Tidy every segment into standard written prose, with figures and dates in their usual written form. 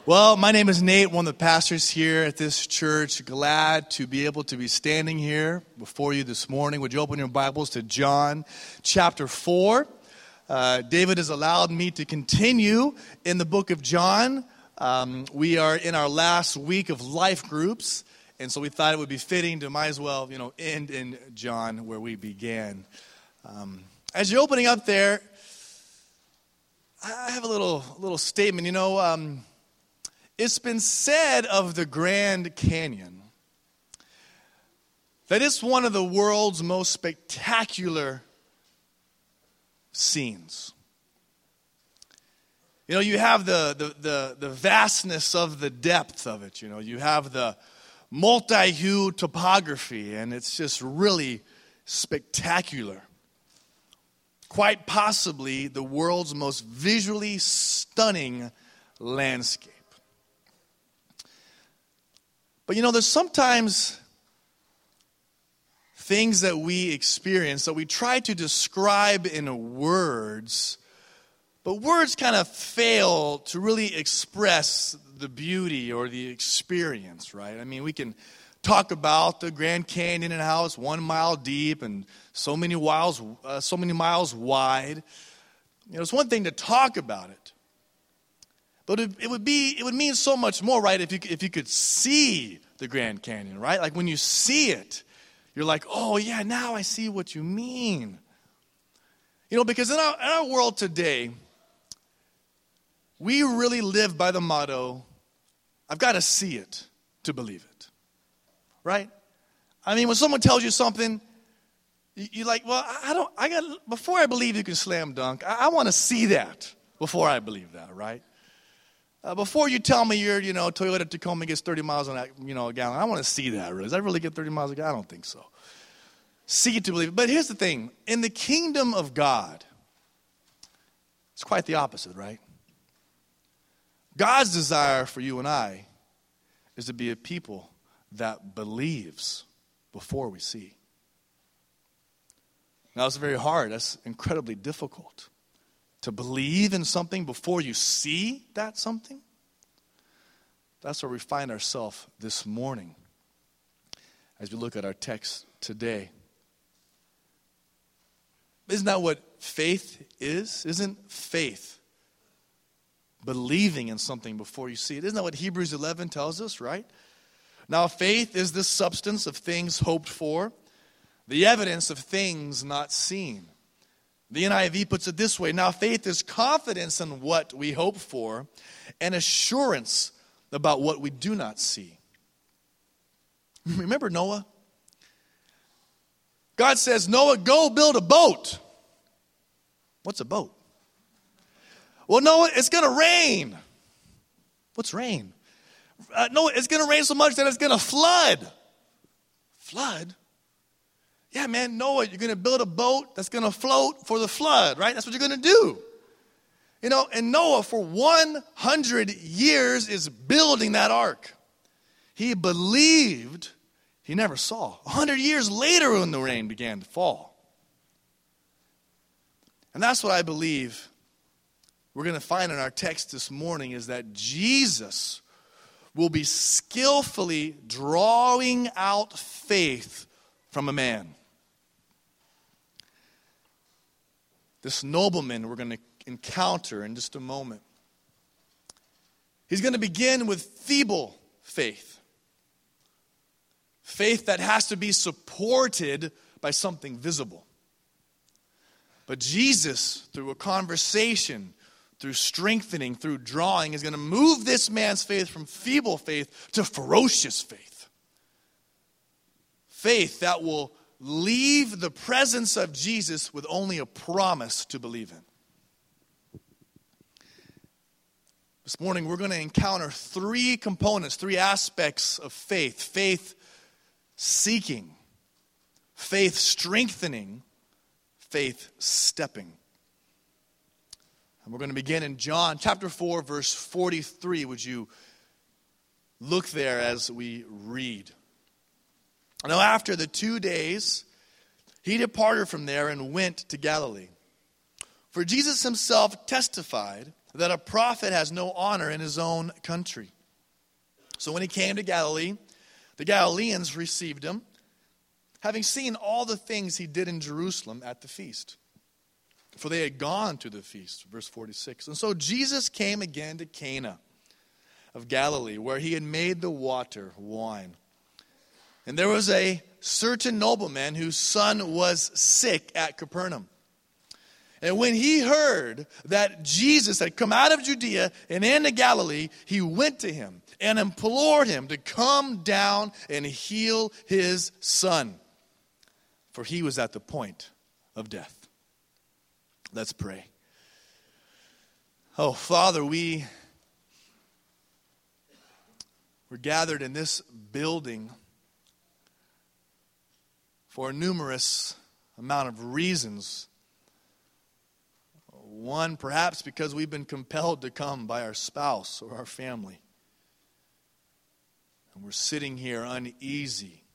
Well, my name is Nate, one of the pastors here at this church. Glad to be able to be standing here before you this morning. Would you open your Bibles to John chapter 4? David has allowed me to continue in the book of John. We are in our last week of life groups, and so we thought it would be fitting to might as well, end in John where we began. As you're opening up there, I have a little statement. It's been said of the Grand Canyon that it's one of the world's most spectacular scenes. You have the vastness of the depth of it. You have the multi-hue topography, and it's just really spectacular. Quite possibly the world's most visually stunning landscape. But there's sometimes things that we experience that we try to describe in words, but words kind of fail to really express the beauty or the experience, right? I mean, we can talk about the Grand Canyon and how it's 1 mile deep and so many miles wide. It's one thing to talk about it. But it would mean so much more, right, if you could see the Grand Canyon, right? Like when you see it, you're like, oh yeah, now I see what you mean. Because in our world today, we really live by the motto, I've got to see it to believe it, right? I mean, when someone tells you something, you're like, well, before I believe you can slam dunk, I want to see that before I believe that, right? Before you tell me your, Toyota Tacoma gets 30 miles a gallon, I want to see that. Really. Does that really get 30 miles a gallon? I don't think so. See it to believe it. But here's the thing. In the kingdom of God, it's quite the opposite, right? God's desire for you and I is to be a people that believes before we see. Now, it's very hard. That's incredibly difficult. To believe in something before you see that something. That's where we find ourselves this morning as we look at our text today. Isn't that what faith is? Isn't faith believing in something before you see it? Isn't that what Hebrews 11 tells us, right? Now faith is the substance of things hoped for, the evidence of things not seen. The NIV puts it this way. Now faith is confidence in what we hope for and assurance about what we do not see. Remember Noah? God says, Noah, go build a boat. What's a boat? Well, Noah, it's going to rain. What's rain? Noah, it's going to rain so much that it's going to flood. Flood? Yeah, man, Noah, you're going to build a boat that's going to float for the flood, right? That's what you're going to do. And Noah, for 100 years, is building that ark. He believed, he never saw. 100 years later when the rain began to fall. And that's what I believe we're going to find in our text this morning is that Jesus will be skillfully drawing out faith from a man. This nobleman we're going to encounter in just a moment. He's going to begin with feeble faith. Faith that has to be supported by something visible. But Jesus, through a conversation, through strengthening, through drawing, is going to move this man's faith from feeble faith to ferocious faith. Faith that will leave the presence of Jesus with only a promise to believe in. This morning we're going to encounter three components, three aspects of faith. Faith seeking, faith strengthening, faith stepping. And we're going to begin in John chapter 4, verse 43. Would you look there as we read? Now after the 2 days, he departed from there and went to Galilee. For Jesus himself testified that a prophet has no honor in his own country. So when he came to Galilee, the Galileans received him, having seen all the things he did in Jerusalem at the feast. For they had gone to the feast, verse 46. And so Jesus came again to Cana of Galilee, where he had made the water wine. And there was a certain nobleman whose son was sick at Capernaum. And when he heard that Jesus had come out of Judea and into Galilee, he went to him and implored him to come down and heal his son, for he was at the point of death. Let's pray. Oh, Father, we're gathered in this building for a numerous amount of reasons. One, perhaps because we've been compelled to come by our spouse or our family. And we're sitting here uneasy,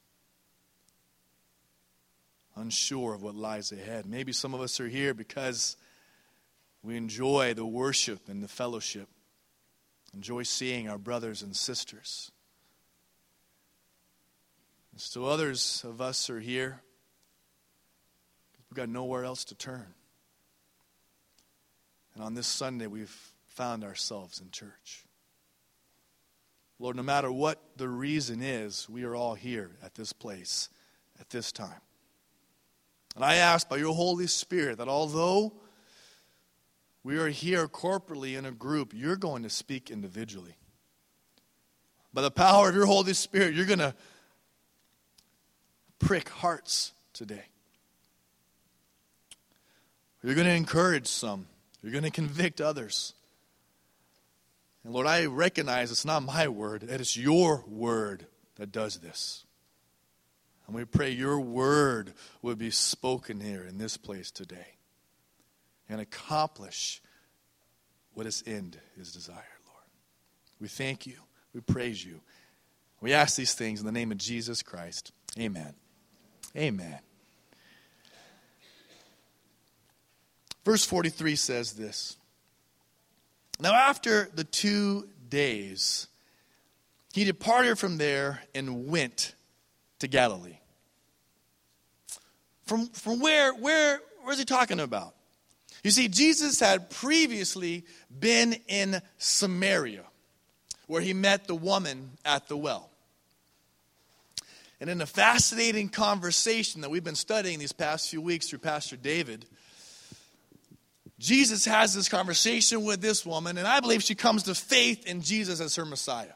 unsure of what lies ahead. Maybe some of us are here because we enjoy the worship and the fellowship, enjoy seeing our brothers and sisters. And still others of us are here. We've got nowhere else to turn. And on this Sunday, we've found ourselves in church. Lord, no matter what the reason is, we are all here at this place at this time. And I ask by your Holy Spirit that although we are here corporately in a group, you're going to speak individually. By the power of your Holy Spirit, you're going to prick hearts today. You're going to encourage some. You're going to convict others. And Lord, I recognize it's not my word, it is your word that does this. And we pray your word would be spoken here in this place today and accomplish what its end is desired, Lord. We thank you. We praise you. We ask these things in the name of Jesus Christ. Amen. Amen. Verse 43 says this. Now after the 2 days, he departed from there and went to Galilee. From where is he talking about? You see, Jesus had previously been in Samaria, where he met the woman at the well. And in a fascinating conversation that we've been studying these past few weeks through Pastor David, Jesus has this conversation with this woman, and I believe she comes to faith in Jesus as her Messiah.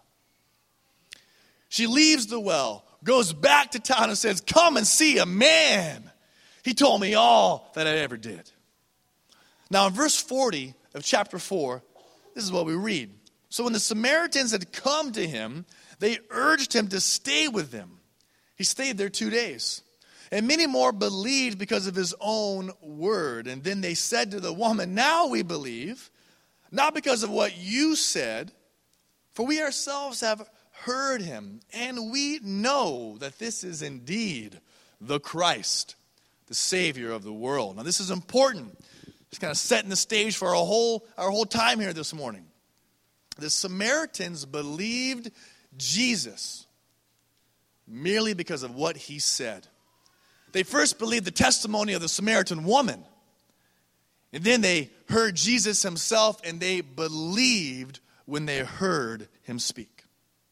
She leaves the well, goes back to town and says, "Come and see a man. He told me all that I ever did." Now in verse 40 of chapter 4, this is what we read. So when the Samaritans had come to him, they urged him to stay with them. He stayed there 2 days. And many more believed because of his own word. And then they said to the woman, "Now we believe, not because of what you said, for we ourselves have heard him, and we know that this is indeed the Christ, the Savior of the world." Now this is important. It's kind of setting the stage for our whole time here this morning. The Samaritans believed Jesus merely because of what he said. They first believed the testimony of the Samaritan woman. And then they heard Jesus himself, and they believed when they heard him speak.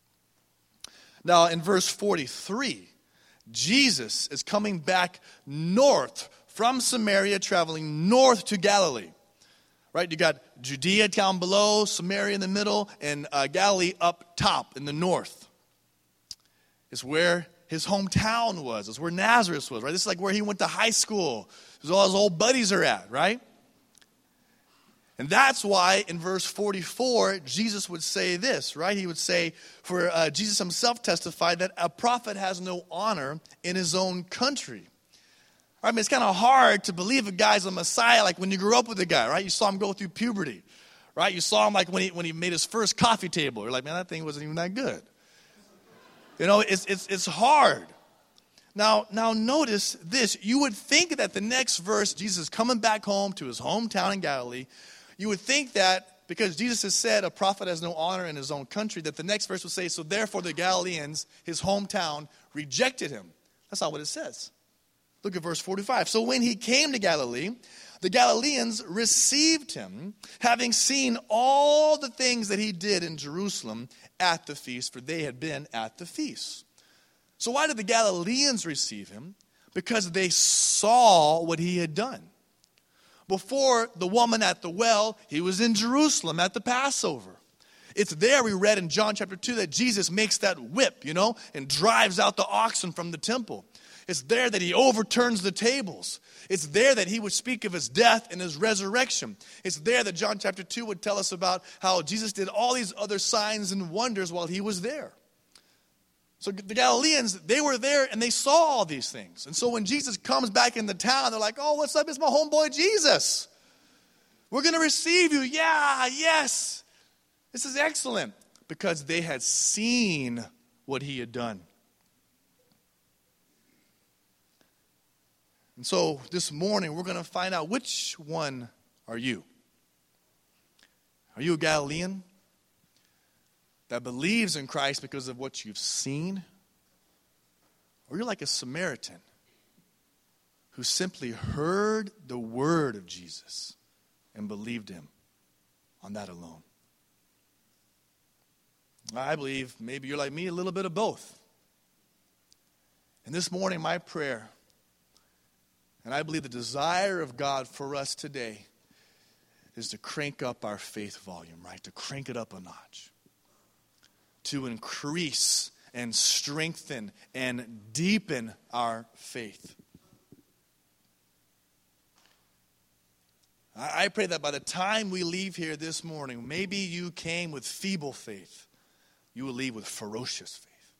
Now in verse 43, Jesus is coming back north from Samaria, traveling north to Galilee. Right? You got Judea down below, Samaria in the middle, and Galilee up top in the north. It's where his hometown was. It's where Nazareth was, right? This is like where he went to high school. This is all his old buddies are at, right? And that's why in verse 44, Jesus would say this, right? He would say, for Jesus himself testified that a prophet has no honor in his own country. I mean, it's kind of hard to believe a guy's a Messiah like when you grew up with a guy, right? You saw him go through puberty, right? You saw him like when he made his first coffee table. You're like, man, that thing wasn't even that good. You know, it's hard. Now notice this. You would think that the next verse, Jesus is coming back home to his hometown in Galilee. You would think that because Jesus has said a prophet has no honor in his own country, that the next verse will say, so therefore the Galileans, his hometown, rejected him. That's not what it says. Look at verse 45. So when he came to Galilee, the Galileans received him, having seen all the things that he did in Jerusalem at the feast, for they had been at the feast. So why did the Galileans receive him? Because they saw what he had done. Before the woman at the well, he was in Jerusalem at the Passover. It's there we read in John chapter 2 that Jesus makes that whip, and drives out the oxen from the temple. It's there that he overturns the tables. It's there that he would speak of his death and his resurrection. It's there that John chapter 2 would tell us about how Jesus did all these other signs and wonders while he was there. So the Galileans, they were there and they saw all these things. And so when Jesus comes back into town, they're like, oh, what's up? It's my homeboy Jesus. We're going to receive you. Yeah, yes. This is excellent. Because they had seen what he had done. And so this morning, we're going to find out, which one are you? Are you a Galilean that believes in Christ because of what you've seen? Or you're like a Samaritan who simply heard the word of Jesus and believed him on that alone? I believe maybe you're like me, a little bit of both. And this morning, my prayer, and I believe the desire of God for us today, is to crank up our faith volume, right? To crank it up a notch. To increase and strengthen and deepen our faith. I pray that by the time we leave here this morning, maybe you came with feeble faith, you will leave with ferocious faith.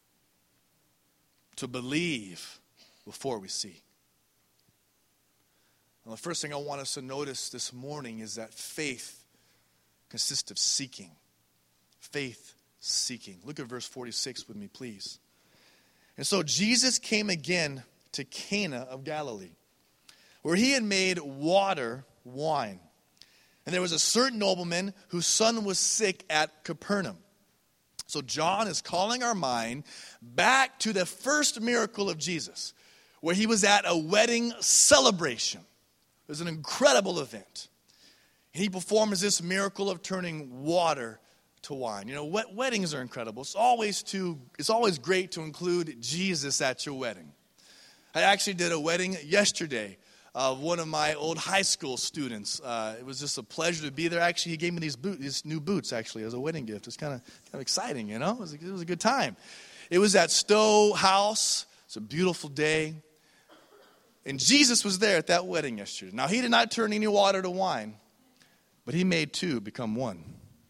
To believe before we see. Well, the first thing I want us to notice this morning is that faith consists of seeking. Faith seeking. Look at verse 46 with me, please. And so Jesus came again to Cana of Galilee, where he had made water wine. And there was a certain nobleman whose son was sick at Capernaum. So John is calling our mind back to the first miracle of Jesus, where he was at a wedding celebration. It was an incredible event. He performs this miracle of turning water to wine. Weddings are incredible. It's always great to include Jesus at your wedding. I actually did a wedding yesterday of one of my old high school students. It was just a pleasure to be there. Actually, he gave me these new boots, actually, as a wedding gift. It's kind of exciting, It was a good time. It was at Stowe House. It's a beautiful day. And Jesus was there at that wedding yesterday. Now, he did not turn any water to wine, but he made two become one.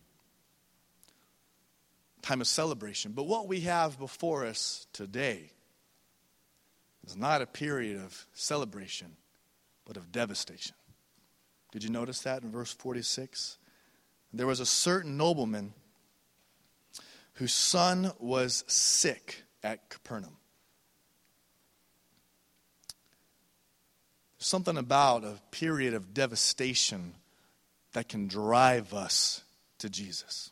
Time of celebration. But what we have before us today is not a period of celebration, but of devastation. Did you notice that in verse 46? There was a certain nobleman whose son was sick at Capernaum. Something about a period of devastation that can drive us to Jesus.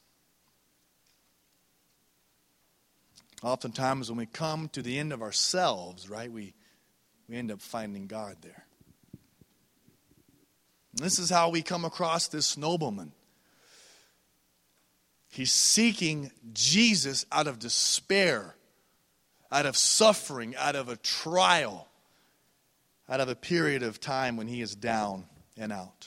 Oftentimes when we come to the end of ourselves, right, we end up finding God there. And this is how we come across this nobleman. He's seeking Jesus out of despair, out of suffering, out of a trial, out of a period of time when he is down and out.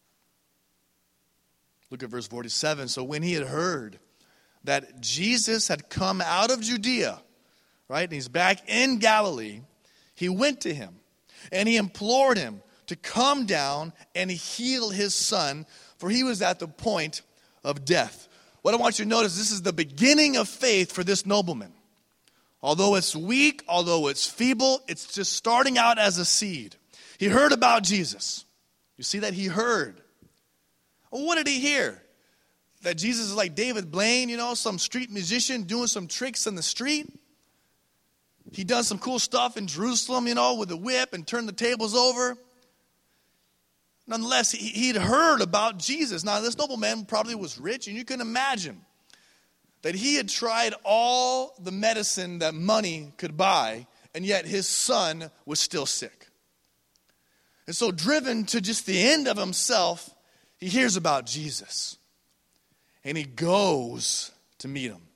Look at verse 47. So when he had heard that Jesus had come out of Judea, right, and he's back in Galilee, he went to him and he implored him to come down and heal his son, for he was at the point of death. What I want you to notice, this is the beginning of faith for this nobleman. Although it's weak, although it's feeble, it's just starting out as a seed. He heard about Jesus. You see that? He heard. Well, what did he hear? That Jesus is like David Blaine, some street musician doing some tricks in the street. He does some cool stuff in Jerusalem, with the whip and turn the tables over. nonetheless, he'd heard about Jesus. Now, this nobleman probably was rich, and you can imagine that he had tried all the medicine that money could buy, and yet his son was still sick. And so, driven to just the end of himself, he hears about Jesus. And he goes to meet him.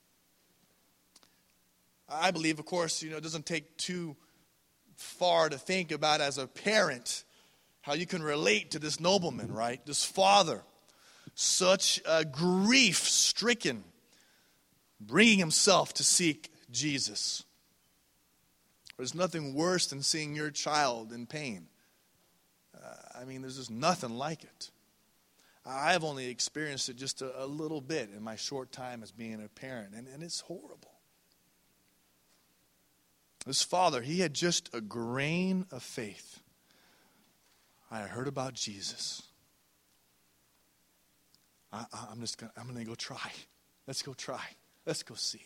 I believe, of course, it doesn't take too far to think about as a parent how you can relate to this nobleman, right? This father, such grief-stricken, bringing himself to seek Jesus. There's nothing worse than seeing your child in pain. There's just nothing like it. I've only experienced it just a little bit in my short time as being a parent, and it's horrible. This father, he had just a grain of faith. I heard about Jesus. I'm going to go try. Let's go try. Let's go see.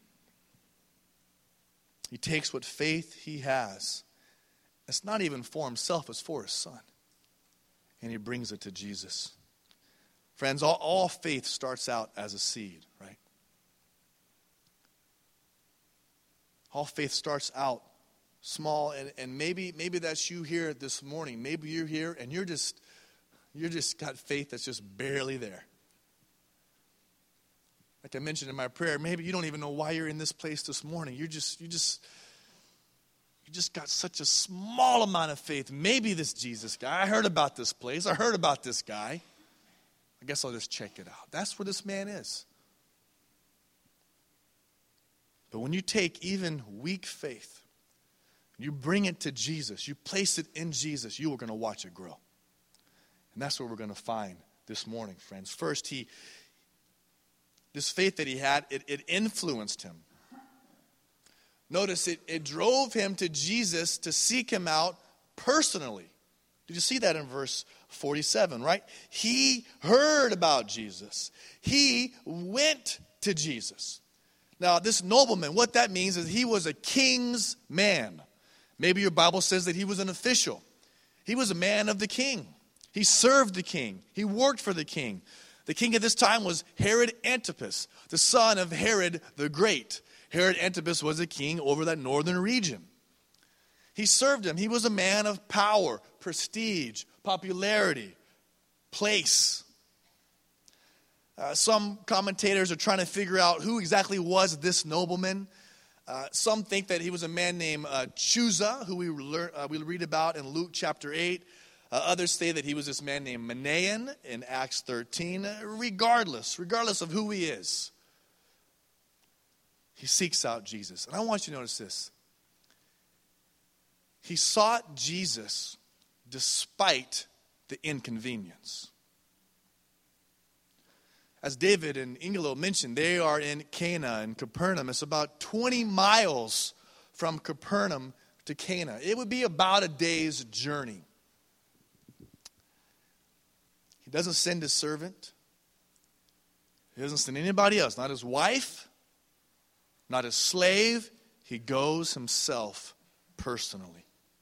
He takes what faith he has. It's not even for himself, it's for his son. And he brings it to Jesus. Friends, all faith starts out as a seed, right? All faith starts out small, and maybe that's you here this morning. Maybe you're here and you're just got faith that's just barely there. Like I mentioned in my prayer, maybe you don't even know why you're in this place this morning. You just got such a small amount of faith. Maybe this Jesus guy, I heard about this place. I heard about this guy. I guess I'll just check it out. That's where this man is. But when you take even weak faith, you bring it to Jesus, you place it in Jesus, you are going to watch it grow. And that's what we're going to find this morning, friends. First, this faith that he had, it influenced him. Notice it drove him to Jesus to seek him out personally. Did you see that in verse 47, right? He heard about Jesus. He went to Jesus. Now, this nobleman, what that means is he was a king's man. Maybe your Bible says that he was an official. He was a man of the king. He served the king. He worked for the king. The king at this time was Herod Antipas, the son of Herod the Great. Herod Antipas was a king over that northern region. He served him. He was a man of power, prestige, popularity, place. Some commentators are trying to figure out who exactly was this nobleman. Some think that he was a man named Chuza, who we read about in Luke chapter 8. Others say that he was this man named Manaen in Acts 13. Regardless of who he is, he seeks out Jesus. And I want you to notice this. He sought Jesus despite the inconvenience. As David and Ingelo mentioned, they are in Cana and Capernaum. It's about 20 miles from Capernaum to Cana. It would be about a day's journey. He doesn't send his servant. He doesn't send anybody else, not his wife, not his slave. He goes himself personally.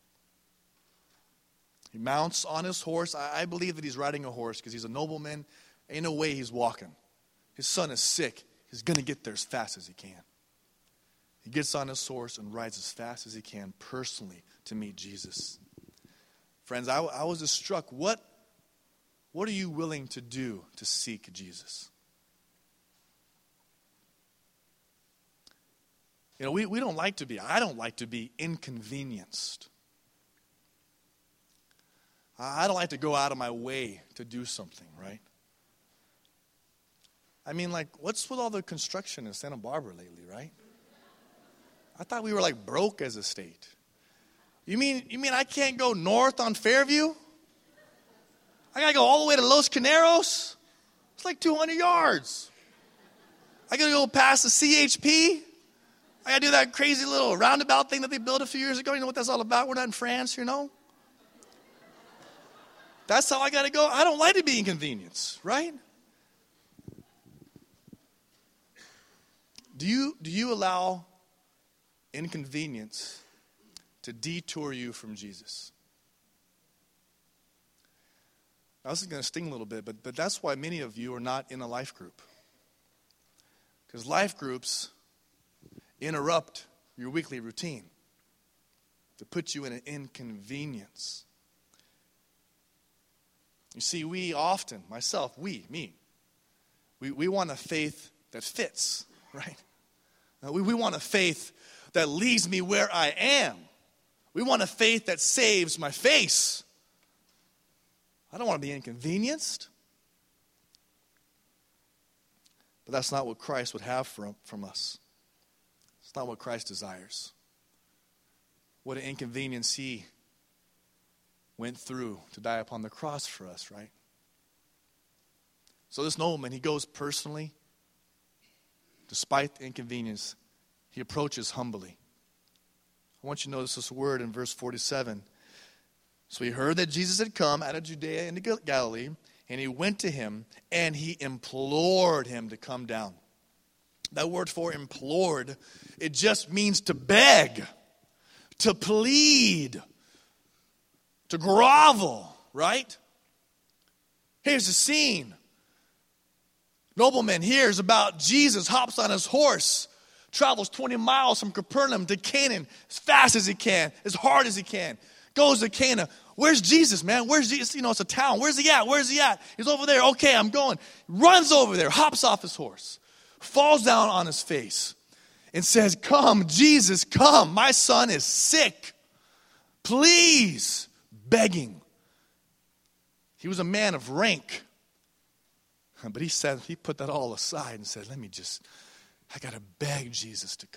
He mounts on his horse. I believe that he's riding a horse because he's a nobleman. Ain't no way he's walking. His son is sick. He's going to get there as fast as he can. He gets on his horse and rides as fast as he can personally to meet Jesus. Friends, I was just struck. What are you willing to do to seek Jesus? We don't like to be, I don't like to be inconvenienced. I don't like to go out of my way to do something, right? What's with all the construction in Santa Barbara lately, right? I thought we were broke as a state. You mean I can't go north on Fairview? I got to go all the way to Los Caneros? It's 200 yards. I got to go past the CHP? I got to do that crazy little roundabout thing that they built a few years ago. You know what that's all about? We're not in France, That's how I got to go. I don't like to be inconvenienced, right? Do you allow inconvenience to detour you from Jesus? Now, this is going to sting a little bit, but that's why many of you are not in a life group. Because life groups interrupt your weekly routine to put you in an inconvenience. You see, we often, myself, we want a faith that fits, right? We want a faith that leaves me where I am. We want a faith that saves my face. I don't want to be inconvenienced. But that's not what Christ would have from us. It's not what Christ desires. What an inconvenience he went through to die upon the cross for us, right? So this nobleman, he goes personally. Despite the inconvenience, he approaches humbly. I want you to notice this word in verse 47. So he heard that Jesus had come out of Judea into Galilee, and he went to him, and he implored him to come down. That word for implored, it just means to beg, to plead, to grovel, right? Here's the scene. Nobleman hears about Jesus, hops on his horse, travels 20 miles from Capernaum to Canaan as fast as he can, as hard as he can. Goes to Cana. Where's Jesus, man? Where's Jesus? It's a town. Where's he at? Where's he at? He's over there. Okay, I'm going. Runs over there, hops off his horse, falls down on his face, and says, "Come, Jesus, come. My son is sick. Please." Begging. He was a man of rank. But he put that all aside and said, I got to beg Jesus to come.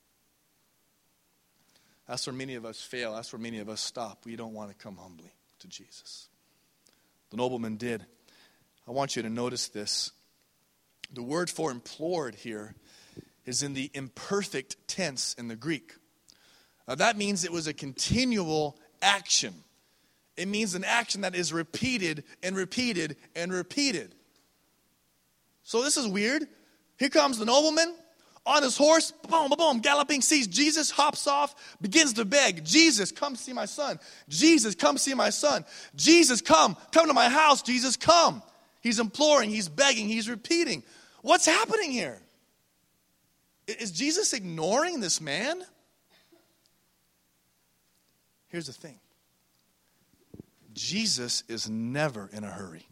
That's where many of us fail. That's where many of us stop. We don't want to come humbly to Jesus. The nobleman did. I want you to notice this. The word for implored here is in the imperfect tense in the Greek. That means it was a continual action. It means an action that is repeated and repeated and repeated. So this is weird. Here comes the nobleman on his horse, boom, boom, boom, galloping, sees Jesus, hops off, begins to beg, "Jesus, come see my son. Jesus, come see my son. Jesus, come to my house. Jesus, come." He's imploring, he's begging, he's repeating. What's happening here? Is Jesus ignoring this man? Here's the thing. Jesus is never in a hurry.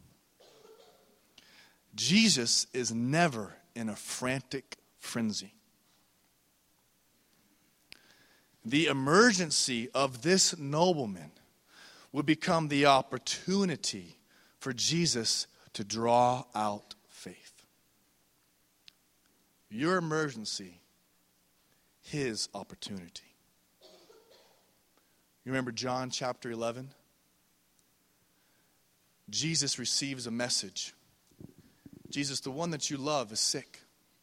Jesus is never in a frantic frenzy. The emergency of this nobleman would become the opportunity for Jesus to draw out faith. Your emergency, his opportunity. You remember John chapter 11? Jesus receives a message. Jesus, the one that you love, is sick.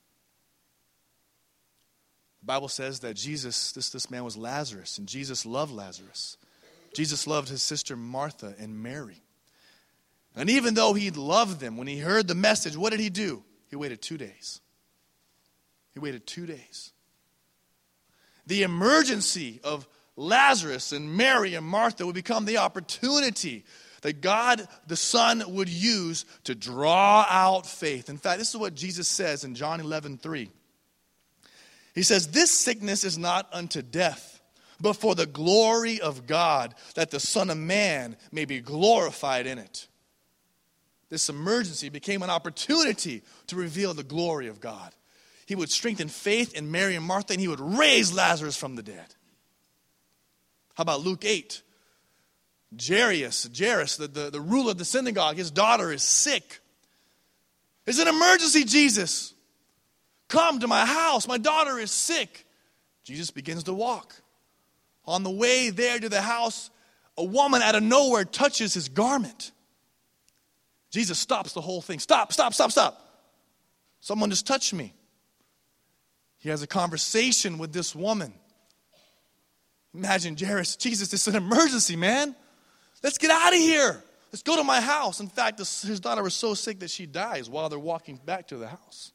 The Bible says that Jesus, this man was Lazarus, and Jesus loved Lazarus. Jesus loved his sister Martha and Mary. And even though he loved them, when he heard the message, what did he do? He waited 2 days. He waited 2 days. The emergency of Lazarus and Mary and Martha would become the opportunity that God the Son would use to draw out faith. In fact, this is what Jesus says in John 11:3. He says, "This sickness is not unto death, but for the glory of God, that the Son of Man may be glorified in it." This emergency became an opportunity to reveal the glory of God. He would strengthen faith in Mary and Martha, and he would raise Lazarus from the dead. How about Luke 8? Jairus, the ruler of the synagogue, his daughter is sick. It's an emergency, Jesus. Come to my house. My daughter is sick. Jesus begins to walk. On the way there to the house, a woman out of nowhere touches his garment. Jesus stops the whole thing. Stop. Someone just touched me. He has a conversation with this woman. Imagine Jairus, "Jesus, it's an emergency, man. Let's get out of here. Let's go to my house." In fact, his daughter was so sick that she dies while they're walking back to the house.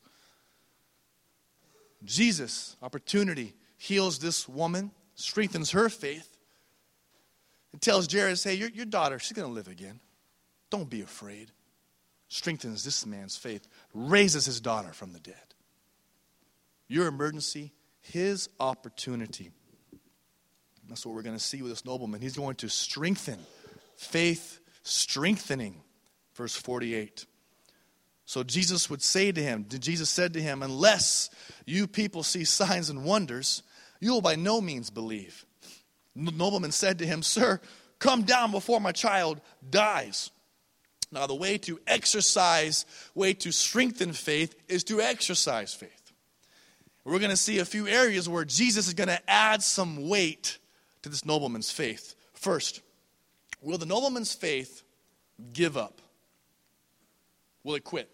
Jesus, opportunity, heals this woman, strengthens her faith, and tells Jairus, "Hey, your daughter, she's going to live again. Don't be afraid. Strengthens this man's faith. Raises his daughter from the dead. Your emergency, his opportunity. That's what we're going to see with this nobleman. He's going to strengthen. Faith strengthening. Verse 48. So Jesus said to him, unless you people see signs and wonders, you will by no means believe. The nobleman said to him, Sir, come down before my child dies. Now the way to strengthen faith is to exercise faith. We're going to see a few areas where Jesus is going to add some weight to this nobleman's faith. First, will the nobleman's faith give up? Will it quit?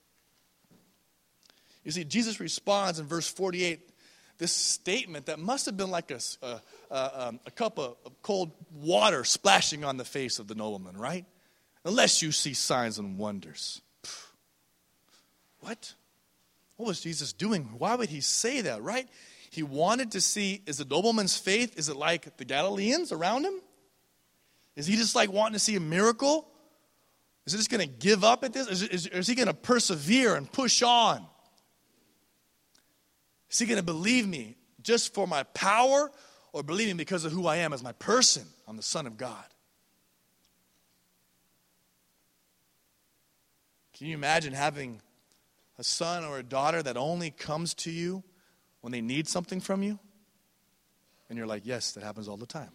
You see, Jesus responds in verse 48, this statement that must have been like a cup of cold water splashing on the face of the nobleman, right? Unless you see signs and wonders. What? What was Jesus doing? Why would he say that, right? He wanted to see, is the nobleman's faith, is it like the Galileans around him? Is he just like wanting to see a miracle? Is he just going to give up at this? Is he going to persevere and push on? Is he going to believe me just for my power or believe me because of who I am as my person? I'm the Son of God. Can you imagine having a son or a daughter that only comes to you when they need something from you? And you're like, yes, that happens all the time.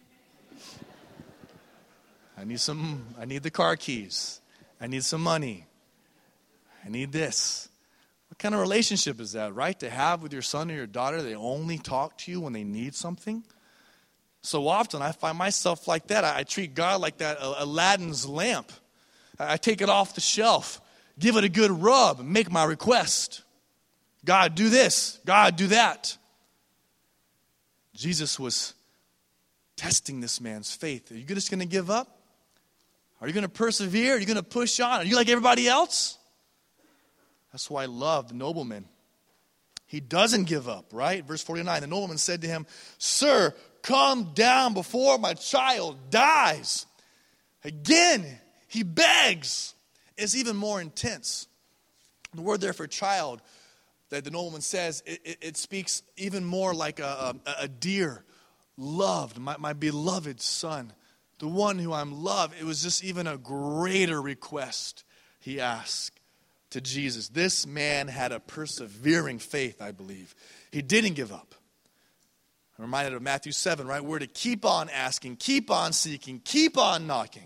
I need the car keys. I need some money. I need this. What kind of relationship is that, right? To have with your son or your daughter, they only talk to you when they need something? So often I find myself like that. I treat God like that Aladdin's lamp. I take it off the shelf, give it a good rub, and make my request. God, do this. God, do that. Jesus was testing this man's faith. Are you just going to give up? Are you going to persevere? Are you going to push on? Are you like everybody else? That's why I love the nobleman. He doesn't give up, right? Verse 49, the nobleman said to him, Sir, come down before my child dies. Again, he begs. It's even more intense. The word there for child that the nobleman says, it speaks even more like a dear, loved, my beloved son, the one who I'm loved. It was just even a greater request he asked to Jesus. This man had a persevering faith, I believe. He didn't give up. I'm reminded of Matthew 7, right? We're to keep on asking, keep on seeking, keep on knocking.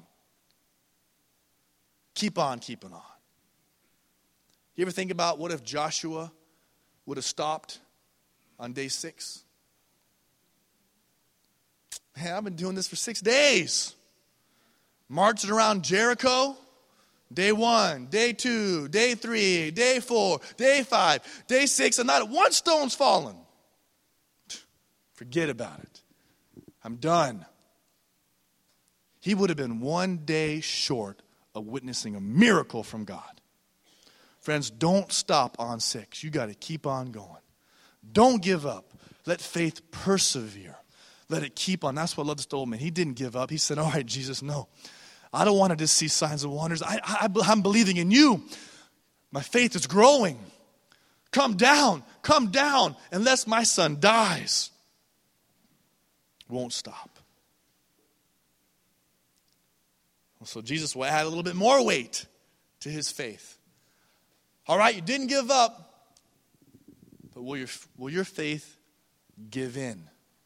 Keep on keeping on. You ever think about what if Joshua would have stopped on day 6? Man, I've been doing this for 6 days. Marching around Jericho. Day 1, day 2, day 3, day 4, day 5, day 6, and not one stone's fallen. Forget about it. I'm done. He would have been one day short of witnessing a miracle from God. Friends, don't stop on 6. You got to keep on going. Don't give up. Let faith persevere. Let it keep on. That's what I love this old man. He didn't give up. He said, all right, Jesus, no. I don't want to just see signs and wonders. I'm believing in you. My faith is growing. Come down, unless my son dies. Won't stop. So Jesus will add a little bit more weight to his faith. All right, you didn't give up, but will your faith give in?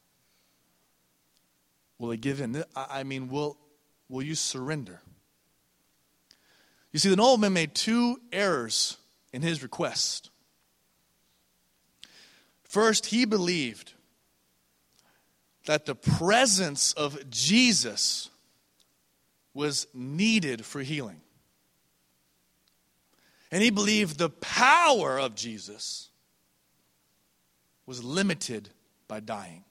Will it give in? I mean, will you surrender? You see, the nobleman made 2 errors in his request. First, he believed that the presence of Jesus was needed for healing. And he believed the power of Jesus was limited by dying.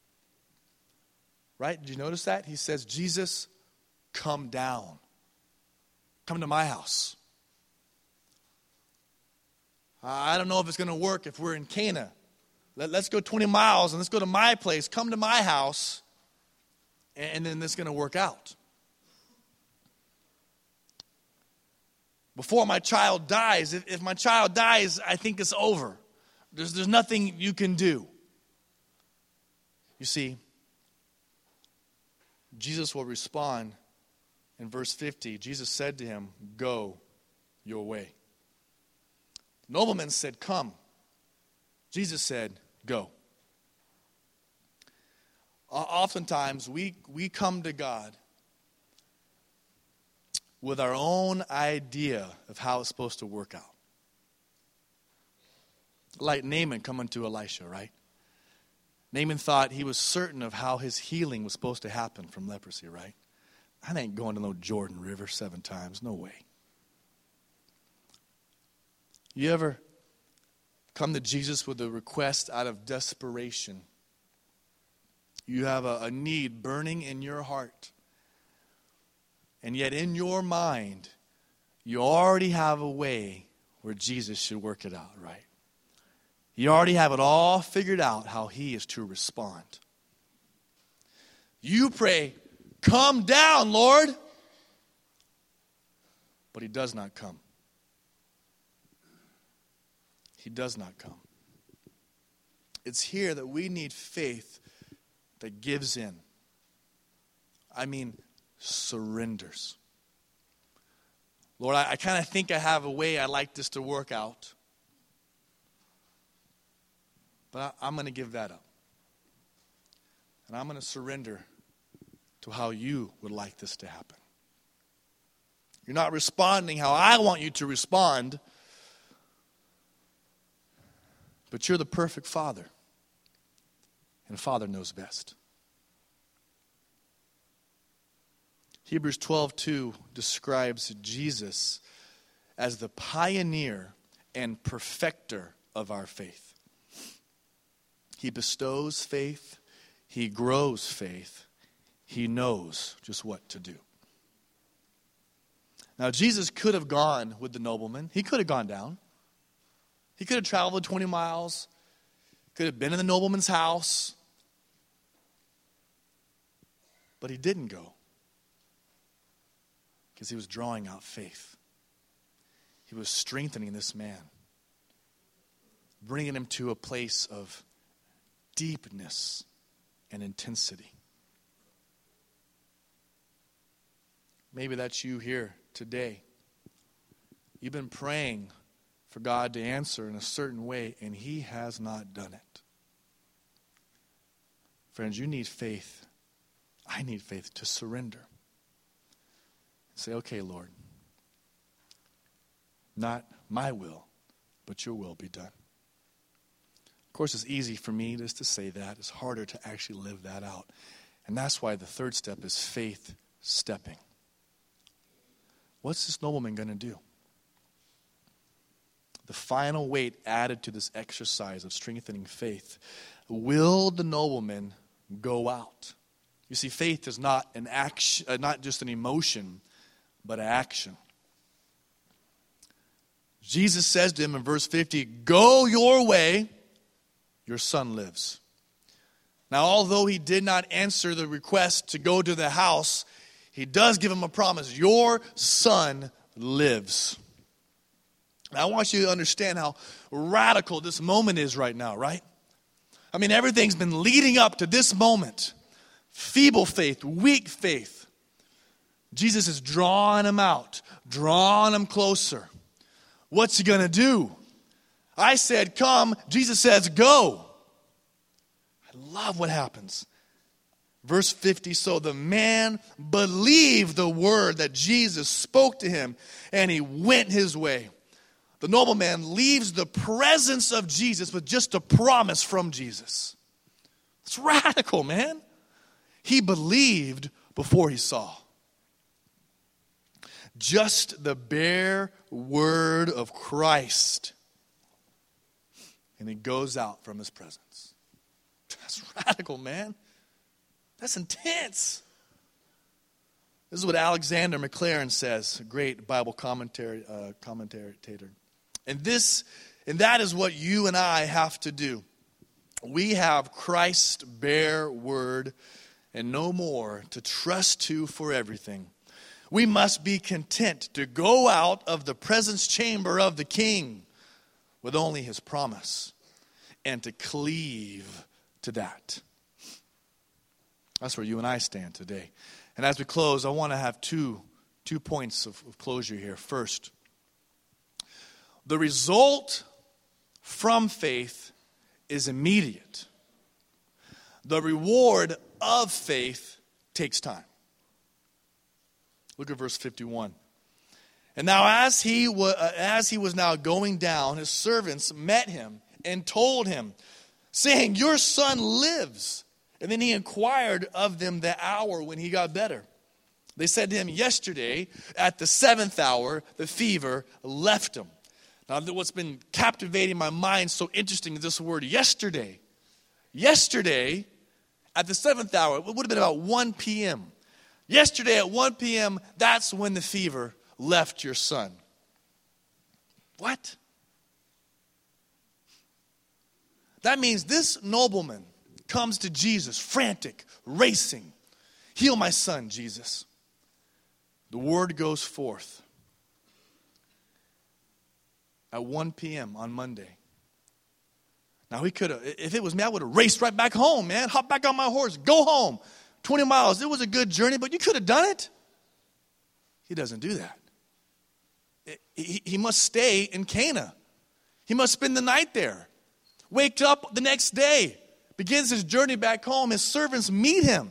Right? Did you notice that? He says, Jesus, come down. Come to my house. I don't know if it's going to work if we're in Cana. Let's go 20 miles and let's go to my place. Come to my house. And then it's going to work out. before my child dies. If my child dies, I think it's over. There's nothing you can do. You see, Jesus will respond in verse 50. Jesus said to him, "Go your way." The nobleman said, "Come." Jesus said, "Go." Oftentimes, we come to God with our own idea of how it's supposed to work out. Like Naaman coming to Elisha, right? Naaman thought he was certain of how his healing was supposed to happen from leprosy, right? I ain't going to no Jordan River 7 times. No way. You ever come to Jesus with a request out of desperation? You have a need burning in your heart. And yet in your mind, you already have a way where Jesus should work it out, right? You already have it all figured out how he is to respond. You pray, "Come down, Lord." But he does not come. He does not come. It's here that we need faith that gives in. I mean, surrenders. Lord, I kind of think I have a way I'd like this to work out. But I'm going to give that up. And I'm going to surrender to how you would like this to happen. You're not responding how I want you to respond. But you're the perfect Father. And Father knows best. Hebrews 12:2 describes Jesus as the pioneer and perfecter of our faith. He bestows faith. He grows faith. He knows just what to do. Now, Jesus could have gone with the nobleman. He could have gone down. He could have traveled 20 miles. Could have been in the nobleman's house. But he didn't go. Because he was drawing out faith. He was strengthening this man. Bringing him to a place of deepness and intensity. Maybe that's you here today. You've been praying for God to answer in a certain way, and he has not done it. Friends, you need faith. I need faith to surrender. Say, "Okay, Lord, not my will, but your will be done." Of course, it's easy for me just to say that. It's harder to actually live that out. And that's why the third step is faith stepping. What's this nobleman going to do? The final weight added to this exercise of strengthening faith. Will the nobleman go out? You see, faith is not an action, not just an emotion, but action. Jesus says to him in verse 50, "Go your way, your son lives." Now, although he did not answer the request to go to the house, he does give him a promise. Your son lives. Now, I want you to understand how radical this moment is right now, right? I mean, everything's been leading up to this moment. Feeble faith, weak faith. Jesus is drawing him out, drawing him closer. What's he going to do? I said, "Come." Jesus says, "Go." I love what happens. Verse 50, so the man believed the word that Jesus spoke to him, and he went his way. The nobleman leaves the presence of Jesus with just a promise from Jesus. It's radical, man. He believed before he saw. Just the bare word of Christ. And he goes out from his presence. That's radical, man. That's intense. This is what Alexander McLaren says, a great Bible commentator. And that is what you and I have to do. We have Christ's bare word and no more to trust to for everything. We must be content to go out of the presence chamber of the King with only his promise and to cleave to that. That's where you and I stand today. And as we close, I want to have two points of closure here. First, the result from faith is immediate. The reward of faith takes time. Look at verse 51. And now as he was now going down, his servants met him and told him, saying, your son lives. And then he inquired of them the hour when he got better. They said to him, yesterday at the 7th hour, the fever left him. Now what's been captivating my mind so interesting is this word, yesterday. Yesterday at the 7th hour, it would have been about 1 p.m. Yesterday at 1 p.m., that's when the fever left your son. What? That means this nobleman comes to Jesus, frantic, racing. Heal my son, Jesus. The word goes forth at 1 p.m. on Monday. Now he could have, if it was me, I would have raced right back home, man. Hop back on my horse, go home. 20 miles, it was a good journey, but you could have done it. He doesn't do that. He must stay in Cana. He must spend the night there. Waked up the next day, begins his journey back home. His servants meet him.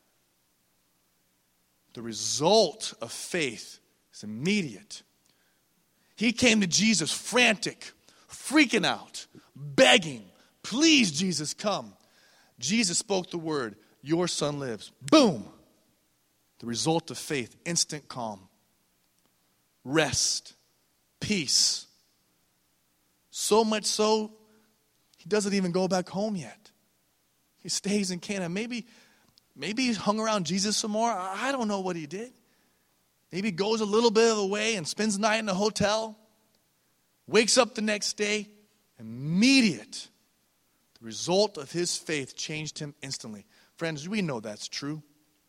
The result of faith is immediate. He came to Jesus frantic, freaking out, begging, please, Jesus, come. Jesus spoke the word, your son lives. Boom. The result of faith, instant calm, rest, peace. So much so, he doesn't even go back home yet. He stays in Cana. Maybe he hung around Jesus some more. I don't know what he did. Maybe he goes a little bit of the way and spends the night in a hotel. Wakes up the next day. Immediate. The result of his faith changed him instantly. Friends, we know that's true.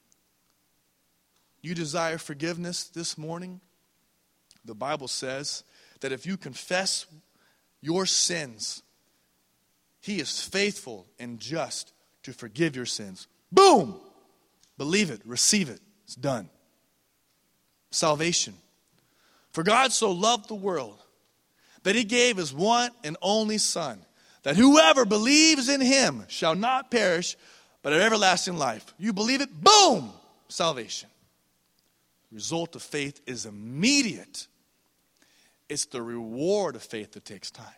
You desire forgiveness this morning? The Bible says that if you confess your sins, he is faithful and just to forgive your sins. Boom! Believe it, receive it. It's done. Salvation. For God so loved the world that he gave his one and only Son, that whoever believes in him shall not perish, but have everlasting life. You believe it? Boom! Salvation. The result of faith is immediate. It's the reward of faith that takes time.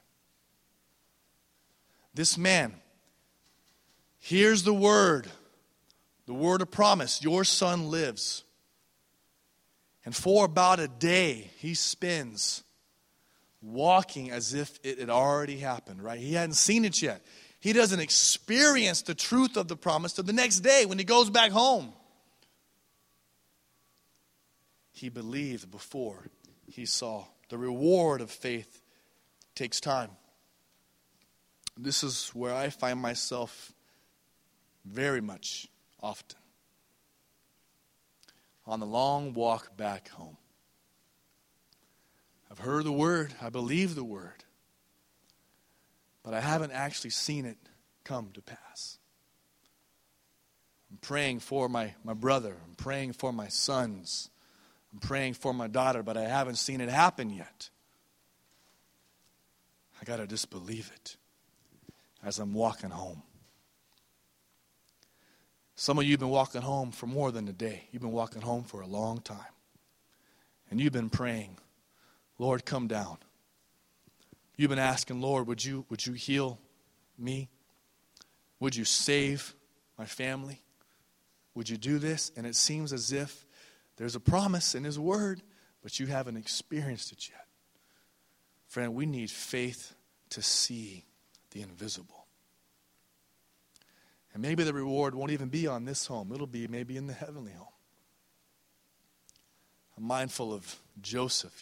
This man hears the word of promise, your son lives. And for about a day, he spends walking as if it had already happened, right? He hadn't seen it yet. He doesn't experience the truth of the promise till the next day when he goes back home. He believed before he saw. The reward of faith takes time. This is where I find myself very much often. On the long walk back home. I've heard the word, I believe the word, but I haven't actually seen it come to pass. I'm praying for my brother, I'm praying for my sons, I'm praying for my daughter, but I haven't seen it happen yet. I got to just believe it as I'm walking home. Some of you have been walking home for more than a day. You've been walking home for a long time. And you've been praying, Lord, come down. You've been asking, Lord, would you heal me? Would you save my family? Would you do this? And it seems as if there's a promise in his word, but you haven't experienced it yet. Friend, we need faith to see the invisible. And maybe the reward won't even be on this home. It'll be maybe in the heavenly home. I'm mindful of Joseph,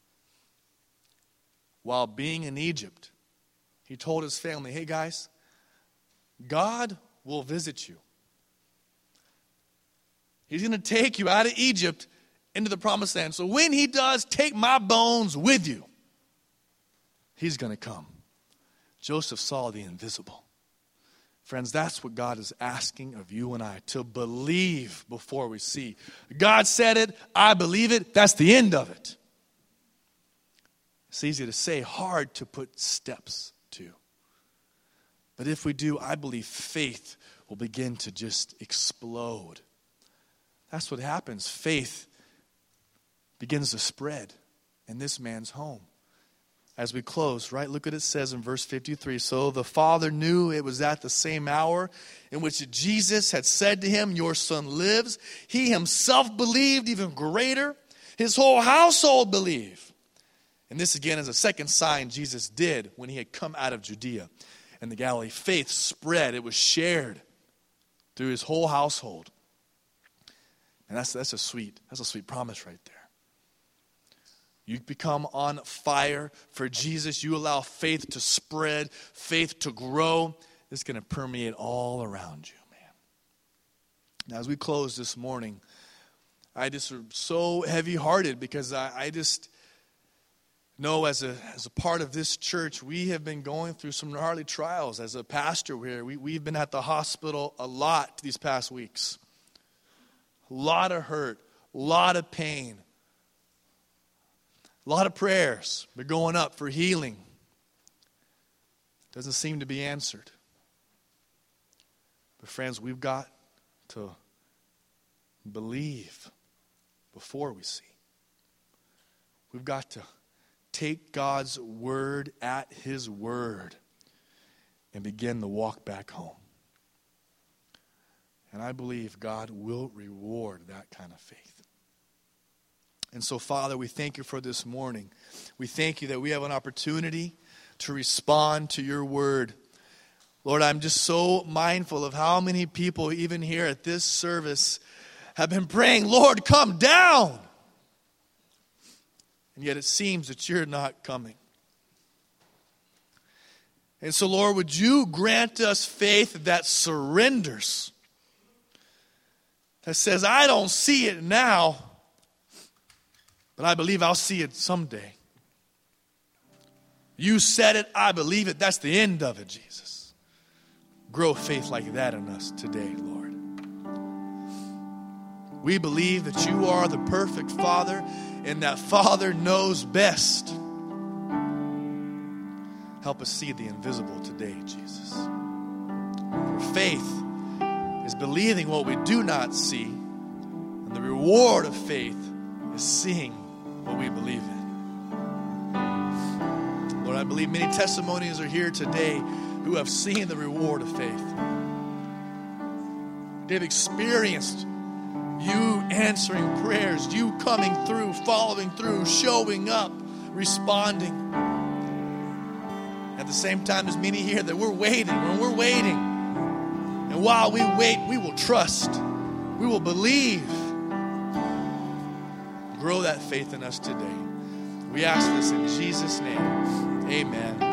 While being in Egypt, he told his family, hey guys, God will visit you. He's going to take you out of Egypt into the promised land. So when he does, take my bones with you. He's going to come. Joseph saw the invisible. Friends, that's what God is asking of you and I, to believe before we see. God said it, I believe it, that's the end of it. It's easy to say, hard to put steps to. But if we do, I believe faith will begin to just explode. That's what happens. Faith begins to spread in this man's home. As we close, right, look what it says in verse 53. So the father knew it was at the same hour in which Jesus had said to him, your son lives. He himself believed even greater. His whole household believed. And this again is a second sign Jesus did when he had come out of Judea and the Galilee. Faith spread. It was shared through his whole household. And that's a sweet promise right there. You become on fire for Jesus. You allow faith to spread, faith to grow. It's going to permeate all around you, man. Now, as we close this morning, I just am so heavy-hearted because I just know as a part of this church, we have been going through some gnarly trials. As a pastor here, we've been at the hospital a lot these past weeks. A lot of hurt, a lot of pain. A lot of prayers been going up for healing. Doesn't seem to be answered. But friends, we've got to believe before we see. We've got to take God's word at his word and begin the walk back home. And I believe God will reward that kind of faith. And so, Father, we thank you for this morning. We thank you that we have an opportunity to respond to your word. Lord, I'm just so mindful of how many people, even here at this service, have been praying, Lord, come down. And yet it seems that you're not coming. And so, Lord, would you grant us faith that surrenders, that says, I don't see it now, but I believe I'll see it someday. You said it, I believe it. That's the end of it, Jesus. Grow faith like that in us today, Lord. We believe that you are the perfect Father, and that Father knows best. Help us see the invisible today, Jesus. For faith is believing what we do not see, and the reward of faith is seeing what we believe in. Lord, I believe many testimonies are here today who have seen the reward of faith. They've experienced you answering prayers, you coming through, following through, showing up, responding. At the same time, there's many here that we're waiting. And while we wait, we will trust. We will believe. Grow that faith in us today. We ask this in Jesus' name. Amen.